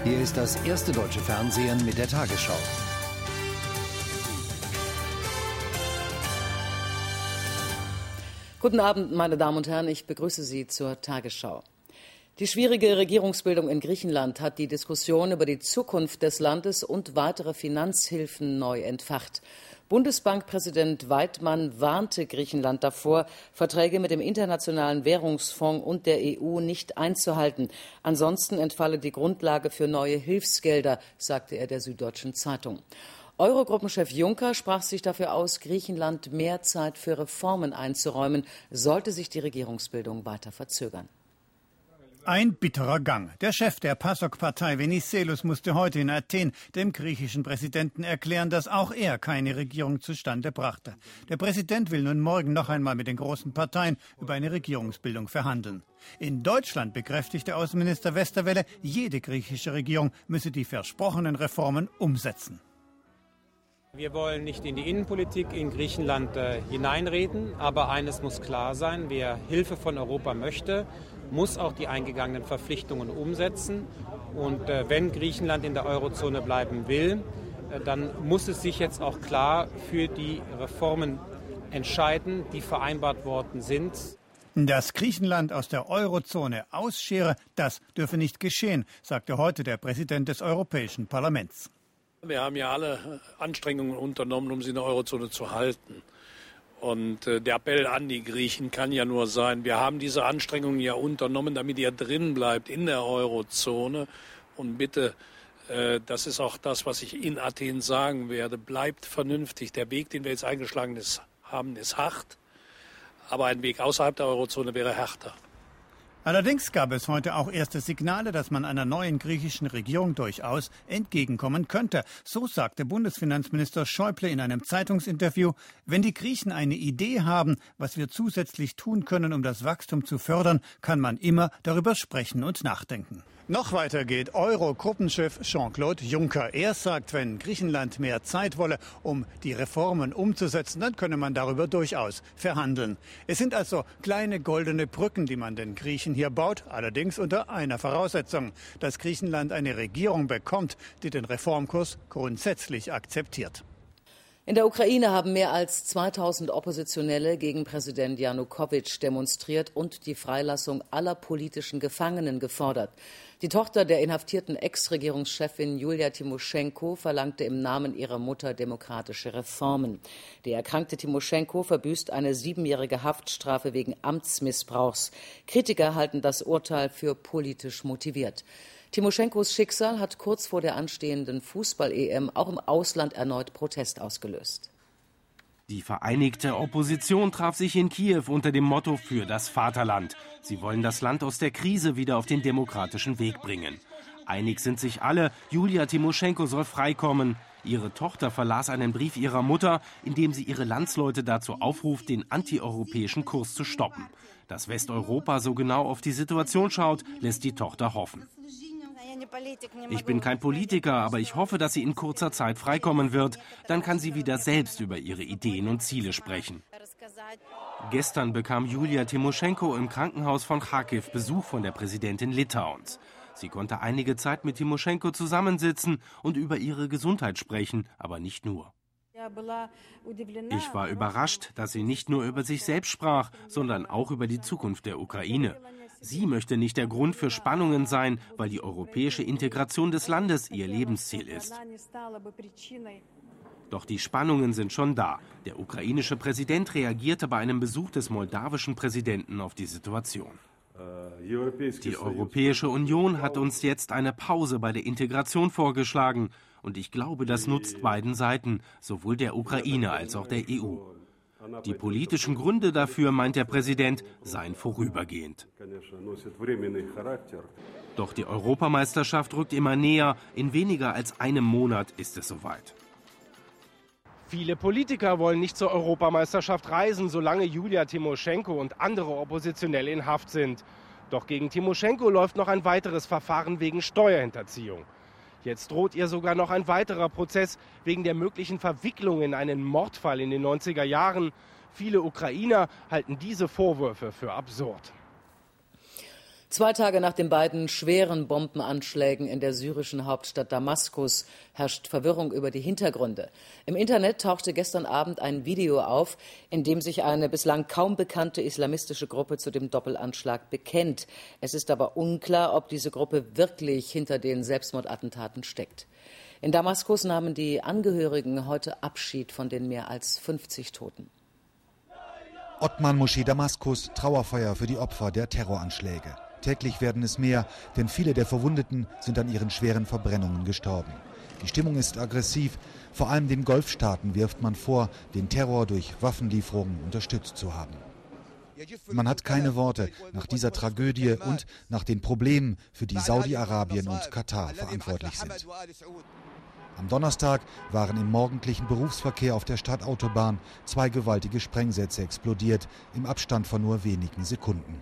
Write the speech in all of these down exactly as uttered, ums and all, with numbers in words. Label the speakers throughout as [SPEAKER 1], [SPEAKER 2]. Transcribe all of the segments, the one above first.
[SPEAKER 1] Hier ist das erste deutsche Fernsehen mit der Tagesschau.
[SPEAKER 2] Guten Abend, meine Damen und Herren, ich begrüße Sie zur Tagesschau. Die schwierige Regierungsbildung in Griechenland hat die Diskussion über die Zukunft des Landes und weitere Finanzhilfen neu entfacht. Bundesbankpräsident Weidmann warnte Griechenland davor, Verträge mit dem Internationalen Währungsfonds und der E U nicht einzuhalten. Ansonsten entfalle die Grundlage für neue Hilfsgelder, sagte er der Süddeutschen Zeitung. Eurogruppenchef Juncker sprach sich dafür aus, Griechenland mehr Zeit für Reformen einzuräumen, sollte sich die Regierungsbildung weiter verzögern.
[SPEAKER 3] Ein bitterer Gang. Der Chef der PASOK-Partei Venizelos musste heute in Athen dem griechischen Präsidenten erklären, dass auch er keine Regierung zustande brachte. Der Präsident will nun morgen noch einmal mit den großen Parteien über eine Regierungsbildung verhandeln. In Deutschland bekräftigte Außenminister Westerwelle, jede griechische Regierung müsse die versprochenen Reformen umsetzen.
[SPEAKER 4] Wir wollen nicht in die Innenpolitik in Griechenland äh, hineinreden, aber eines muss klar sein, wer Hilfe von Europa möchte, muss auch die eingegangenen Verpflichtungen umsetzen. Und äh, wenn Griechenland in der Eurozone bleiben will, äh, dann muss es sich jetzt auch klar für die Reformen entscheiden, die vereinbart worden sind.
[SPEAKER 3] Dass Griechenland aus der Eurozone ausschere, das dürfe nicht geschehen, sagte heute der Präsident des Europäischen Parlaments.
[SPEAKER 5] Wir haben ja alle Anstrengungen unternommen, um sie in der Eurozone zu halten. Und äh, der Appell an die Griechen kann ja nur sein, wir haben diese Anstrengungen ja unternommen, damit ihr drin bleibt in der Eurozone. Und bitte, äh, das ist auch das, was ich in Athen sagen werde, bleibt vernünftig. Der Weg, den wir jetzt eingeschlagen ist, haben, ist hart, aber ein Weg außerhalb der Eurozone wäre härter.
[SPEAKER 3] Allerdings gab es heute auch erste Signale, dass man einer neuen griechischen Regierung durchaus entgegenkommen könnte. So sagte Bundesfinanzminister Schäuble in einem Zeitungsinterview, wenn die Griechen eine Idee haben, was wir zusätzlich tun können, um das Wachstum zu fördern, kann man immer darüber sprechen und nachdenken. Noch weiter geht Euro-Gruppenchef Jean-Claude Juncker. Er sagt, wenn Griechenland mehr Zeit wolle, um die Reformen umzusetzen, dann könne man darüber durchaus verhandeln. Es sind also kleine goldene Brücken, die man den Griechen hier baut, allerdings unter einer Voraussetzung, dass Griechenland eine Regierung bekommt, die den Reformkurs grundsätzlich akzeptiert.
[SPEAKER 2] In der Ukraine haben mehr als zweitausend Oppositionelle gegen Präsident Janukowitsch demonstriert und die Freilassung aller politischen Gefangenen gefordert. Die Tochter der inhaftierten Ex-Regierungschefin Julia Timoschenko verlangte im Namen ihrer Mutter demokratische Reformen. Die erkrankte Timoschenko verbüßt eine siebenjährige Haftstrafe wegen Amtsmissbrauchs. Kritiker halten das Urteil für politisch motiviert. Timoschenkos Schicksal hat kurz vor der anstehenden Fußball-E M auch im Ausland erneut Protest ausgelöst.
[SPEAKER 6] Die vereinigte Opposition traf sich in Kiew unter dem Motto für das Vaterland. Sie wollen das Land aus der Krise wieder auf den demokratischen Weg bringen. Einig sind sich alle, Julia Timoschenko soll freikommen. Ihre Tochter verlas einen Brief ihrer Mutter, in dem sie ihre Landsleute dazu aufruft, den antieuropäischen Kurs zu stoppen. Dass Westeuropa so genau auf die Situation schaut, lässt die Tochter hoffen. Ich bin kein Politiker, aber ich hoffe, dass sie in kurzer Zeit freikommen wird. Dann kann sie wieder selbst über ihre Ideen und Ziele sprechen. Gestern bekam Julia Timoschenko im Krankenhaus von Charkiw Besuch von der Präsidentin Litauens. Sie konnte einige Zeit mit Timoschenko zusammensitzen und über ihre Gesundheit sprechen, aber nicht nur. Ich war überrascht, dass sie nicht nur über sich selbst sprach, sondern auch über die Zukunft der Ukraine. Sie möchte nicht der Grund für Spannungen sein, weil die europäische Integration des Landes ihr Lebensziel ist. Doch die Spannungen sind schon da. Der ukrainische Präsident reagierte bei einem Besuch des moldawischen Präsidenten auf die Situation. Die Europäische Union hat uns jetzt eine Pause bei der Integration vorgeschlagen. Und ich glaube, das nutzt beiden Seiten, sowohl der Ukraine als auch der E U. Die politischen Gründe dafür, meint der Präsident, seien vorübergehend. Doch die Europameisterschaft rückt immer näher. In weniger als einem Monat ist es soweit.
[SPEAKER 7] Viele Politiker wollen nicht zur Europameisterschaft reisen, solange Julia Timoschenko und andere Oppositionelle in Haft sind. Doch gegen Timoschenko läuft noch ein weiteres Verfahren wegen Steuerhinterziehung. Jetzt droht ihr sogar noch ein weiterer Prozess wegen der möglichen Verwicklung in einen Mordfall in den neunziger Jahren. Viele Ukrainer halten diese Vorwürfe für absurd.
[SPEAKER 2] Zwei Tage nach den beiden schweren Bombenanschlägen in der syrischen Hauptstadt Damaskus herrscht Verwirrung über die Hintergründe. Im Internet tauchte gestern Abend ein Video auf, in dem sich eine bislang kaum bekannte islamistische Gruppe zu dem Doppelanschlag bekennt. Es ist aber unklar, ob diese Gruppe wirklich hinter den Selbstmordattentaten steckt. In Damaskus nahmen die Angehörigen heute Abschied von den mehr als fünfzig Toten.
[SPEAKER 8] Othman-Moschee Damaskus, Trauerfeier für die Opfer der Terroranschläge. Täglich werden es mehr, denn viele der Verwundeten sind an ihren schweren Verbrennungen gestorben. Die Stimmung ist aggressiv. Vor allem den Golfstaaten wirft man vor, den Terror durch Waffenlieferungen unterstützt zu haben. Man hat keine Worte nach dieser Tragödie und nach den Problemen, für die Saudi-Arabien und Katar verantwortlich sind. Am Donnerstag waren im morgendlichen Berufsverkehr auf der Stadtautobahn zwei gewaltige Sprengsätze explodiert, im Abstand von nur wenigen Sekunden.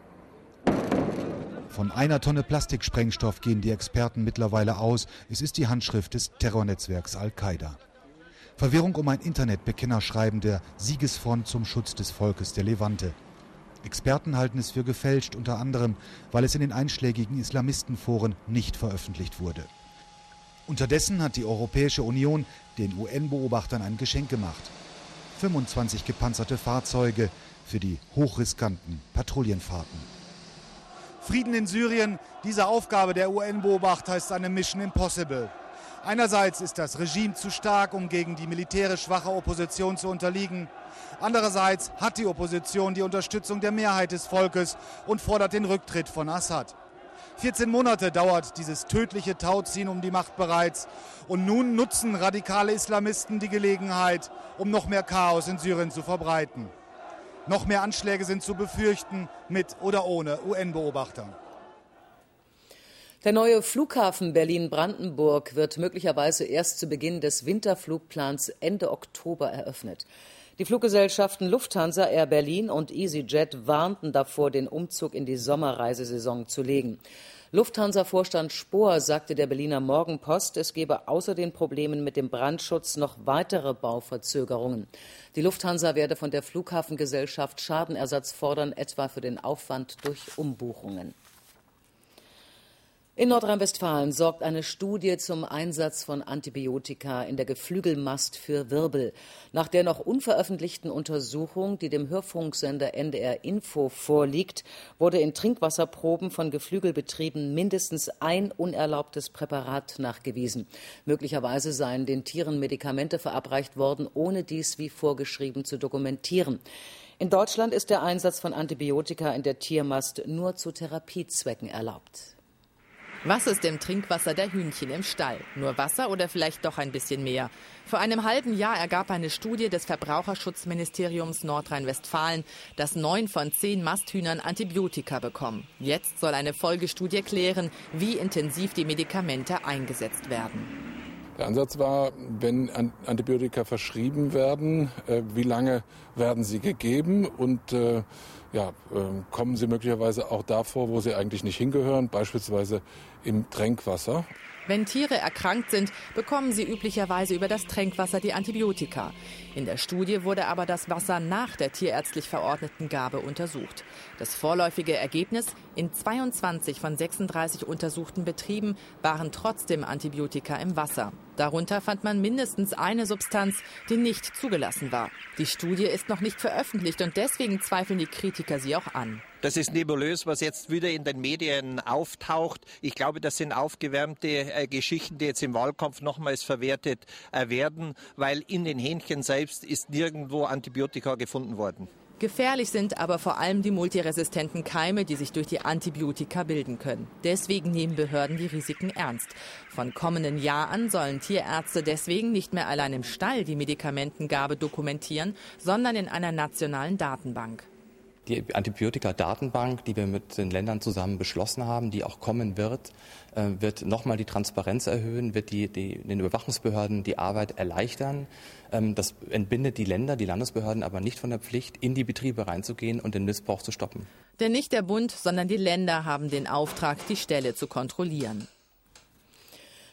[SPEAKER 8] Von einer Tonne Plastiksprengstoff gehen die Experten mittlerweile aus. Es ist die Handschrift des Terrornetzwerks Al-Qaida. Verwirrung um ein Internetbekennerschreiben der Siegesfront zum Schutz des Volkes der Levante. Experten halten es für gefälscht, unter anderem, weil es in den einschlägigen Islamistenforen nicht veröffentlicht wurde. Unterdessen hat die Europäische Union den U N-Beobachtern ein Geschenk gemacht. fünfundzwanzig gepanzerte Fahrzeuge für die hochriskanten Patrouillenfahrten. Frieden in Syrien, diese Aufgabe der U N-Beobachter ist eine Mission Impossible. Einerseits ist das Regime zu stark, um gegen die militärisch schwache Opposition zu unterliegen. Andererseits hat die Opposition die Unterstützung der Mehrheit des Volkes und fordert den Rücktritt von Assad. vierzehn Monate dauert dieses tödliche Tauziehen um die Macht bereits. Und nun nutzen radikale Islamisten die Gelegenheit, um noch mehr Chaos in Syrien zu verbreiten. Noch mehr Anschläge sind zu befürchten, mit oder ohne U N-Beobachter.
[SPEAKER 2] Der neue Flughafen Berlin-Brandenburg wird möglicherweise erst zu Beginn des Winterflugplans Ende Oktober eröffnet. Die Fluggesellschaften Lufthansa, Air Berlin und EasyJet warnten davor, den Umzug in die Sommerreisesaison zu legen. Lufthansa-Vorstand Spohr sagte der Berliner Morgenpost, es gebe außer den Problemen mit dem Brandschutz noch weitere Bauverzögerungen. Die Lufthansa werde von der Flughafengesellschaft Schadenersatz fordern, etwa für den Aufwand durch Umbuchungen. In Nordrhein-Westfalen sorgt eine Studie zum Einsatz von Antibiotika in der Geflügelmast für Wirbel. Nach der noch unveröffentlichten Untersuchung, die dem Hörfunksender N D R Info vorliegt, wurde in Trinkwasserproben von Geflügelbetrieben mindestens ein unerlaubtes Präparat nachgewiesen. Möglicherweise seien den Tieren Medikamente verabreicht worden, ohne dies wie vorgeschrieben zu dokumentieren. In Deutschland ist der Einsatz von Antibiotika in der Tiermast nur zu Therapiezwecken erlaubt.
[SPEAKER 9] Was ist im Trinkwasser der Hühnchen im Stall? Nur Wasser oder vielleicht doch ein bisschen mehr? Vor einem halben Jahr ergab eine Studie des Verbraucherschutzministeriums Nordrhein-Westfalen, dass neun von zehn Masthühnern Antibiotika bekommen. Jetzt soll eine Folgestudie klären, wie intensiv die Medikamente eingesetzt werden.
[SPEAKER 10] Der Ansatz war, wenn Antibiotika verschrieben werden, äh, wie lange werden sie gegeben und äh, ja, äh, kommen sie möglicherweise auch davor, wo sie eigentlich nicht hingehören, beispielsweise im Trinkwasser.
[SPEAKER 9] Wenn Tiere erkrankt sind, bekommen sie üblicherweise über das Trinkwasser die Antibiotika. In der Studie wurde aber das Wasser nach der tierärztlich verordneten Gabe untersucht. Das vorläufige Ergebnis: in zweiundzwanzig von sechsunddreißig untersuchten Betrieben waren trotzdem Antibiotika im Wasser. Darunter fand man mindestens eine Substanz, die nicht zugelassen war. Die Studie ist noch nicht veröffentlicht und deswegen zweifeln die Kritiker sie auch an.
[SPEAKER 11] Das ist nebulös, was jetzt wieder in den Medien auftaucht. Ich glaube, das sind aufgewärmte äh, Geschichten, die jetzt im Wahlkampf nochmals verwertet äh, werden, weil in den Hähnchen selbst ist nirgendwo Antibiotika gefunden worden.
[SPEAKER 9] Gefährlich sind aber vor allem die multiresistenten Keime, die sich durch die Antibiotika bilden können. Deswegen nehmen Behörden die Risiken ernst. Von kommenden Jahr an sollen Tierärzte deswegen nicht mehr allein im Stall die Medikamentengabe dokumentieren, sondern in einer nationalen Datenbank.
[SPEAKER 12] Die Antibiotika-Datenbank, die wir mit den Ländern zusammen beschlossen haben, die auch kommen wird, wird nochmal die Transparenz erhöhen, wird die, die, den Überwachungsbehörden die Arbeit erleichtern. Das entbindet die Länder, die Landesbehörden aber nicht von der Pflicht, in die Betriebe reinzugehen und den Missbrauch zu stoppen.
[SPEAKER 9] Denn nicht der Bund, sondern die Länder haben den Auftrag, die Ställe zu kontrollieren.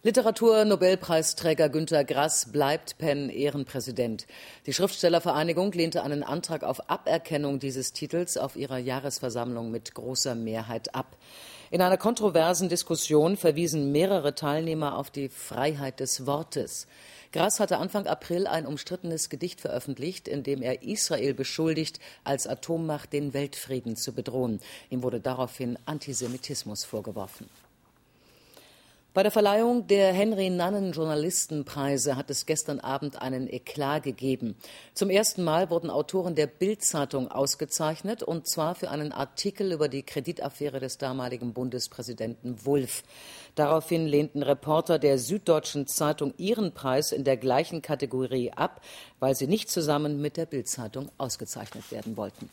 [SPEAKER 2] Literatur-Nobelpreisträger Günter Grass bleibt Penn-Ehrenpräsident. Die Schriftstellervereinigung lehnte einen Antrag auf Aberkennung dieses Titels auf ihrer Jahresversammlung mit großer Mehrheit ab. In einer kontroversen Diskussion verwiesen mehrere Teilnehmer auf die Freiheit des Wortes. Grass hatte Anfang April ein umstrittenes Gedicht veröffentlicht, in dem er Israel beschuldigt, als Atommacht den Weltfrieden zu bedrohen. Ihm wurde daraufhin Antisemitismus vorgeworfen. Bei der Verleihung der Henry-Nannen-Journalistenpreise hat es gestern Abend einen Eklat gegeben. Zum ersten Mal wurden Autoren der Bild-Zeitung ausgezeichnet, und zwar für einen Artikel über die Kreditaffäre des damaligen Bundespräsidenten Wulff. Daraufhin lehnten Reporter der Süddeutschen Zeitung ihren Preis in der gleichen Kategorie ab, weil sie nicht zusammen mit der Bild-Zeitung ausgezeichnet werden wollten.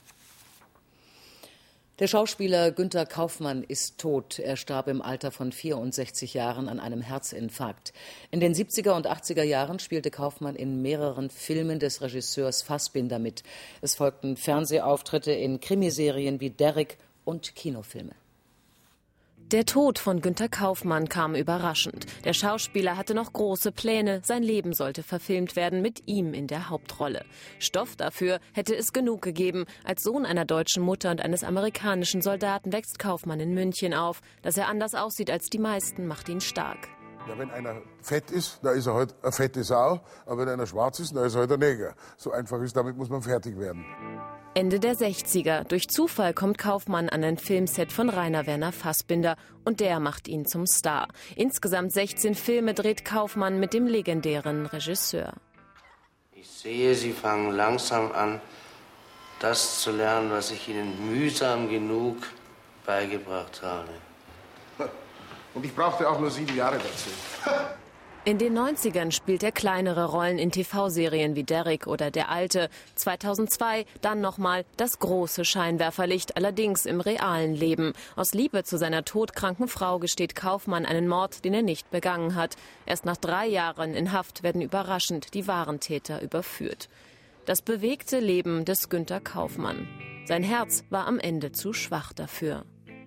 [SPEAKER 2] Der Schauspieler Günter Kaufmann ist tot. Er starb im Alter von vierundsechzig Jahren an einem Herzinfarkt. In den siebziger und achtziger Jahren spielte Kaufmann in mehreren Filmen des Regisseurs Fassbinder mit. Es folgten Fernsehauftritte in Krimiserien wie Derrick und Kinofilme.
[SPEAKER 13] Der Tod von Günter Kaufmann kam überraschend. Der Schauspieler hatte noch große Pläne. Sein Leben sollte verfilmt werden mit ihm in der Hauptrolle. Stoff dafür hätte es genug gegeben. Als Sohn einer deutschen Mutter und eines amerikanischen Soldaten wächst Kaufmann in München auf. Dass er anders aussieht als die meisten, macht ihn stark.
[SPEAKER 14] Ja, wenn einer fett ist, dann ist er halt eine fette Sau. Aber wenn einer schwarz ist, dann ist er halt ein Neger. So einfach ist, damit muss man fertig werden.
[SPEAKER 13] Ende der sechziger. Durch Zufall kommt Kaufmann an ein Filmset von Rainer Werner Fassbinder und der macht ihn zum Star. Insgesamt sechzehn Filme dreht Kaufmann mit dem legendären Regisseur.
[SPEAKER 15] Ich sehe, Sie fangen langsam an, das zu lernen, was ich Ihnen mühsam genug beigebracht habe.
[SPEAKER 14] Und ich brauchte auch nur sieben Jahre dazu.
[SPEAKER 13] In den neunzigern spielt er kleinere Rollen in T V-Serien wie Derrick oder Der Alte. zweitausendzwei dann nochmal Das große Scheinwerferlicht, allerdings im realen Leben. Aus Liebe zu seiner todkranken Frau gesteht Kaufmann einen Mord, den er nicht begangen hat. Erst nach drei Jahren in Haft werden überraschend die wahren Täter überführt. Das bewegte Leben des Günter Kaufmann. Sein Herz war am Ende zu schwach dafür.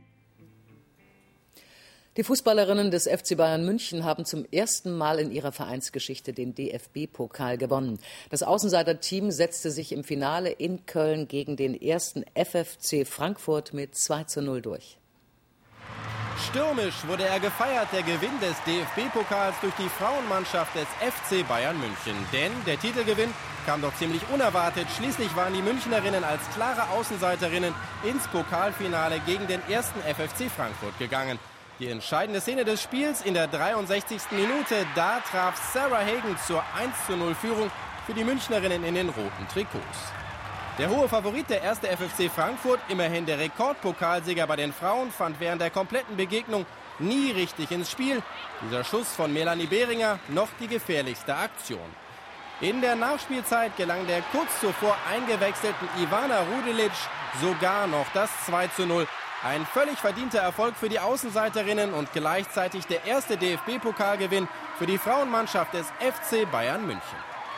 [SPEAKER 2] Die Fußballerinnen des F C Bayern München haben zum ersten Mal in ihrer Vereinsgeschichte den D F B-Pokal gewonnen. Das Außenseiter-Team setzte sich im Finale in Köln gegen den ersten F F C Frankfurt mit zwei zu null durch.
[SPEAKER 6] Stürmisch wurde er gefeiert, der Gewinn des D F B-Pokals durch die Frauenmannschaft des F C Bayern München. Denn der Titelgewinn kam doch ziemlich unerwartet. Schließlich waren die Münchnerinnen als klare Außenseiterinnen ins Pokalfinale gegen den ersten F F C Frankfurt gegangen. Die entscheidende Szene des Spiels in der dreiundsechzigsten Minute, da traf Sarah Hagen zur eins zu null Führung für die Münchnerinnen in den roten Trikots. Der hohe Favorit, der erste F F C Frankfurt, immerhin der Rekordpokalsieger bei den Frauen, fand während der kompletten Begegnung nie richtig ins Spiel. Dieser Schuss von Melanie Behringer noch die gefährlichste Aktion. In der Nachspielzeit gelang der kurz zuvor eingewechselten Ivana Rudelic sogar noch das zwei zu null. Ein völlig verdienter Erfolg für die Außenseiterinnen und gleichzeitig der erste D F B-Pokalgewinn für die Frauenmannschaft des F C Bayern München.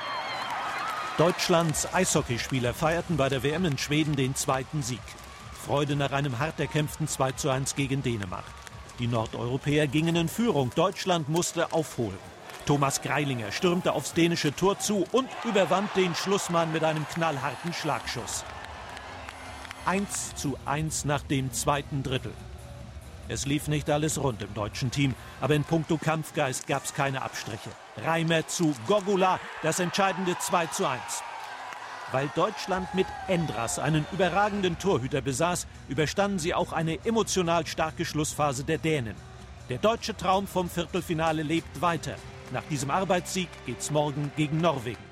[SPEAKER 16] Deutschlands Eishockeyspieler feierten bei der W M in Schweden den zweiten Sieg. Freude nach einem hart erkämpften zwei zu eins gegen Dänemark. Die Nordeuropäer gingen in Führung. Deutschland musste aufholen. Thomas Greilinger stürmte aufs dänische Tor zu und überwand den Schlussmann mit einem knallharten Schlagschuss. eins zu eins nach dem zweiten Drittel. Es lief nicht alles rund im deutschen Team, aber in puncto Kampfgeist gab es keine Abstriche. Reimer zu Gogula, das entscheidende zwei zu eins. Weil Deutschland mit Endras einen überragenden Torhüter besaß, überstanden sie auch eine emotional starke Schlussphase der Dänen. Der deutsche Traum vom Viertelfinale lebt weiter. Nach diesem Arbeitssieg geht's morgen gegen Norwegen.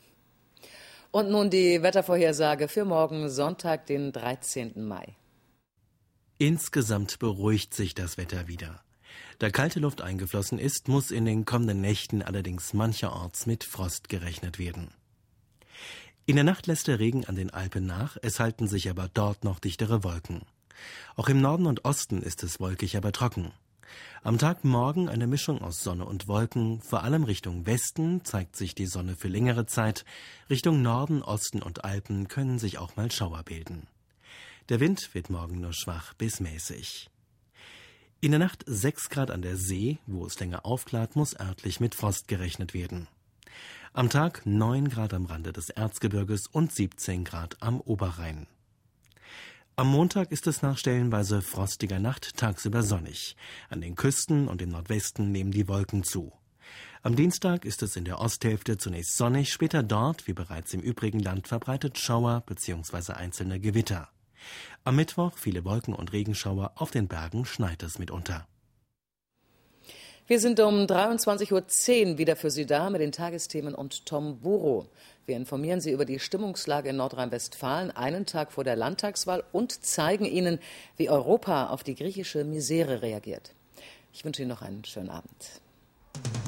[SPEAKER 2] Und nun die Wettervorhersage für morgen Sonntag, den dreizehnten Mai.
[SPEAKER 17] Insgesamt beruhigt sich das Wetter wieder. Da kalte Luft eingeflossen ist, muss in den kommenden Nächten allerdings mancherorts mit Frost gerechnet werden. In der Nacht lässt der Regen an den Alpen nach, es halten sich aber dort noch dichtere Wolken. Auch im Norden und Osten ist es wolkig, aber trocken. Am Tag morgen eine Mischung aus Sonne und Wolken, vor allem Richtung Westen zeigt sich die Sonne für längere Zeit, Richtung Norden, Osten und Alpen können sich auch mal Schauer bilden. Der Wind wird morgen nur schwach bis mäßig. In der Nacht sechs Grad an der See, wo es länger aufklart, muss örtlich mit Frost gerechnet werden. Am Tag neun Grad am Rande des Erzgebirges und siebzehn Grad am Oberrhein. Am Montag ist es nach stellenweise frostiger Nacht tagsüber sonnig. An den Küsten und im Nordwesten nehmen die Wolken zu. Am Dienstag ist es in der Osthälfte zunächst sonnig, später dort, wie bereits im übrigen Land, verbreitet Schauer bzw. einzelne Gewitter. Am Mittwoch viele Wolken und Regenschauer, auf den Bergen schneit es mitunter.
[SPEAKER 2] Wir sind um dreiundzwanzig Uhr zehn wieder für Sie da mit den Tagesthemen und Tom Buro. Wir informieren Sie über die Stimmungslage in Nordrhein-Westfalen einen Tag vor der Landtagswahl und zeigen Ihnen, wie Europa auf die griechische Misere reagiert. Ich wünsche Ihnen noch einen schönen Abend.